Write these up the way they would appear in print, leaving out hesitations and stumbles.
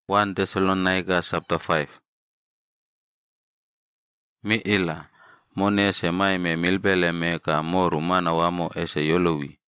1 Thessalonica chapter 5. Mi ila, mone ese maime milbele meka moru mana wamo ese yolowi.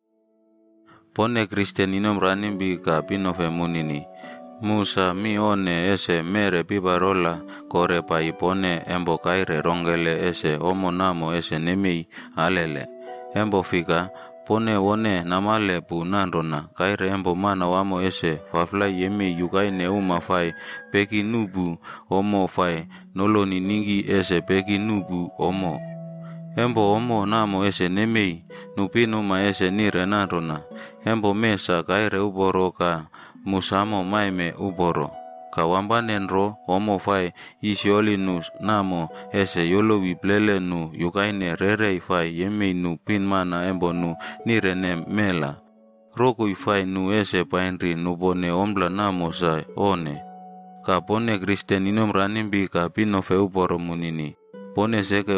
Pone Christian inom ranimbi ka pinofe munini. Musa mi one ese mere pibarola kore pa ipone embo kaire rongele ese omo namo ese nemei alele. Embo fika pone wone namale pu nandona kaire embo mana wamo ese fafla yemi yukaine umafai peki nubu omo fai noloni ningi ese peki nubu omo. Embo omo namo ese nemei nupinuma ese nire nandona. Embo mesa kaire uboroka musamo maime uboro. Kawambanenro omo fai isiolinus namo ese yolowi plele nu yukaine rerei fai yemei nu pinmana embo nu nirene mela. Roku ifai nu ese painri nu bone ombla namo sa one. Ka pone Kristen inom ranimbi ka pinofe uboro munini. Pone seke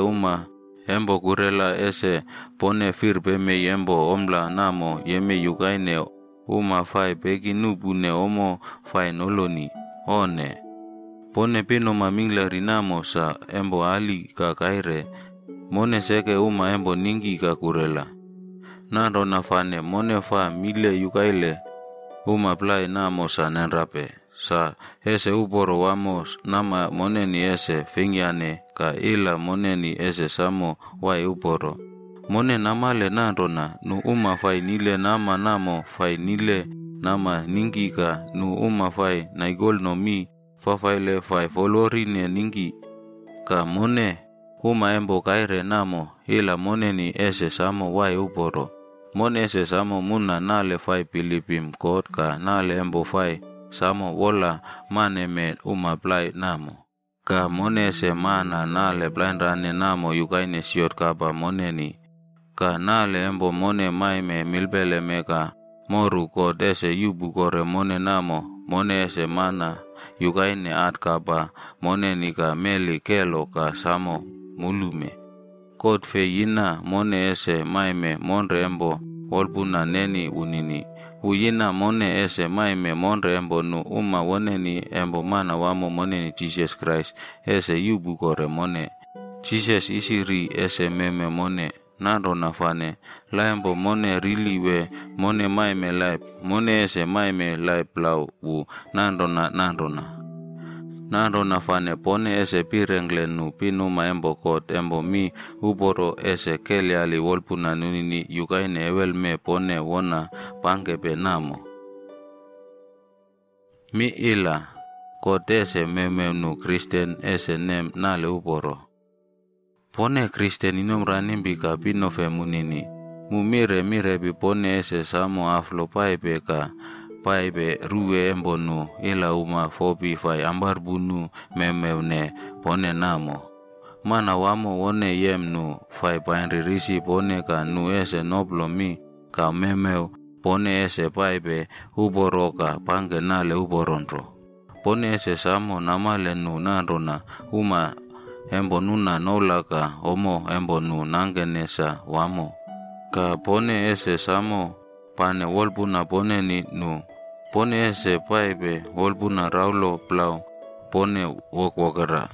embo kurela ese pone firbe me embo ombla namo yeme yukaine fai peki nubune omo fai noloni one. Pone pino mamingla rinamo sa embo ali ka kaire. Mone seke embo ningi ka kurela. Nando nafane mone fa mile yukaile plai namo sa nenrape. Sa ese uboro wamos nama moneni ese fingiane ka ila moneni ese samo wai uboro. Mone namale nandona nu fai nile nama namo fai nile nama ningi ka nu fai naigol no mi fafaile fai folorine ningi. Ka mone embo kaire namo ila moneni ese samo wai uboro. Mone ese samo muna nale fai pilipim kot ka nale embo fai samo wola maneme plai namo. Ka mone ese mana nale blindrane namo yukaine siot kaba moneni. Ka nale embo mone maime milbele meka moru kod ese yubu kore mone namo mone ese mana yukaine at kaba moneni ka meli kelo ka samo mulume. Kod fe yina mone ese maime monre embo wolpuna neni unini. Uyina mone ese maime monre embo nu woneni embo mana wamo moneni Jesus Christ ese yubu kore mone. Jesus isiri ese meme mone. Nando nafane la embo mone riliwe mone maime life mone ese maime life lau nando nafane pone ese pirengle nu pinuma embo kot embo mi uboro ese keliali wolpuna nunini yukaine ewelme pone wona pangepe namo. Mi ila kot ese meme nu Kristen ese nem nale uboro. Pone Kristen inom ranimbi ka pinofe munini. Mire bi pone ese samo aflo paipe ka paipe ruwe embo nu ila fobi fai ambar bunu memeune pone namo. Mana wamo wone yem nu fai painri risi pone ka nu ese noblo mi ka memeu pone ese paipe uboro ka pange nale uboronro. Pone ese samo namale nu nandona embo nuna nolaka omo embo nu nangenesa wamo. Ka pone ese samo pane wolpuna pone ni nu. Pone ese paipe wolpuna raulo plau pone wokwokera.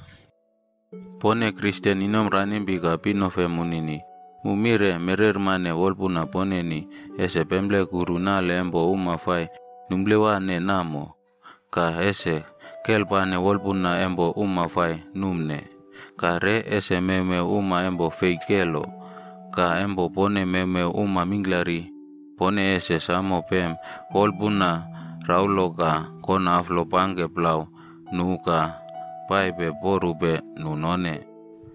Pone Kristen inom ranimbi ka pinofe munini. Mumire merermane wolpuna pone ni ese pemble kurunale embo fai numblewane namo. Ka ese kelpane wolpuna embo fai numne. Ka re ese meme embo feikelo. Ka embo pone meme minglari. Pone ese samo pem wolpuna raulo ka kona aflo pange plau nuka paipe porube nunone.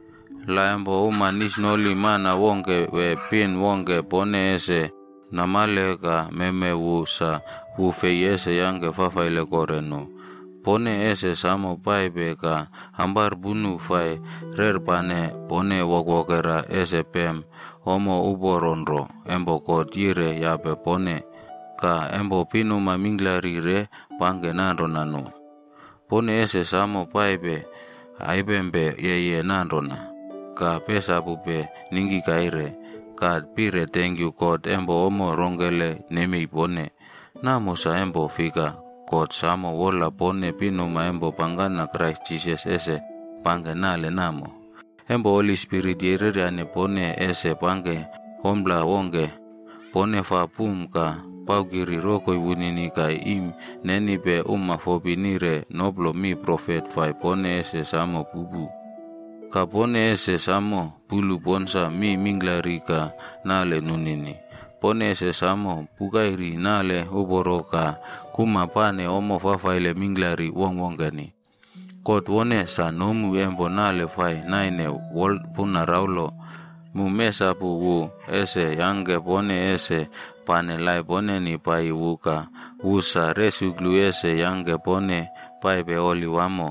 La embo nisnoli mana wonge we pin wonge pone ese namale ka meme sa fei ese yange fafaile korenu. Pone ese samo paipe ka ambar bunu fai rerpane pone wokwokera ese pem omo uboronro embo kotire yape pone. Ka embo pinuma minglari re pange nandonanu. Pone ese samo paipe aibembe yeye nandona. Ka pesa pupe ningi kaire. Ka pire thank you God embo omo rongele nemi pone. Namo sa embo fika kot samo wola pone pinuma embo pangana Christ Jesus ese pange nale namo. Embo Holy Spirit yereriane pone ese pange hombla wonge pone fa pum ka paugiri roko iwunini ka im neni pe fobinire noblo mi prophet fai pone ese samo bubu. Ka pone ese samo bulu bonsa mi minglari ka nale nunini. Pone ese samo pugairi nale uboroka kuma pane omo fafaile minglari wongwongani. Kot wone sa nomu embo nale fai naine wol puna raulo mu mesa pu wu ese yange pone ese pane lai pone ni pai wuka wusa resuglu ese yange pone pai be oli wamo.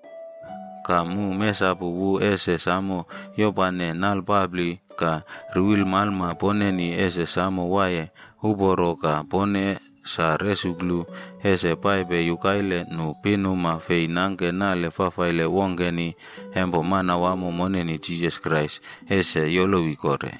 Ka mu mesa pu wu ese samo yo pane nal babli ka ruil malma pone ni ese samo waye uboroka pone sa resuglu ese paibe yukaile nu pinuma fei nange nale fafaile wongeni embo mana wamo moneni Jesus Christ ese yolowi kore.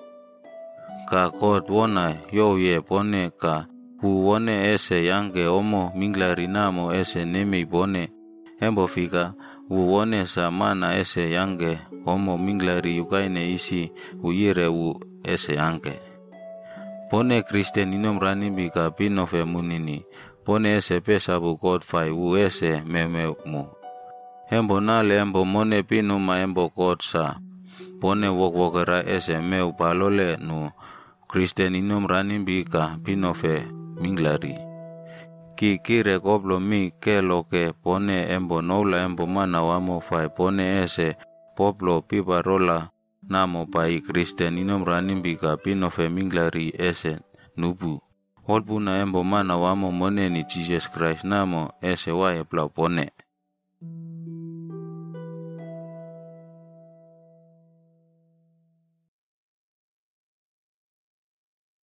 Ka kot wona yo ye pone ka hu wone ese yange omo minglari namo ese nemi pone embo fika hu wone sa mana ese yange omo minglari yukaine isi uyire wu ese yange. Pone Kristen inom ranimbi ka pinofe munini. Pone ese pesa bu kot fai wu ese meme mu. Embo nale embo mone pinuma embo kot sa. Pone wok-wokera ese meu palole nu Kristen inom ranimbi ka pinofe minglari. Ki kire koplo mi ke loke pone embo noula embo mana wamo fai pone ese poplo pipa rola namo pai Kristen inom ranimbi ka pinofe minglari ese nubu. Holpuna embo mana wamo moneni Jesus Christ namo ese wae plau pone.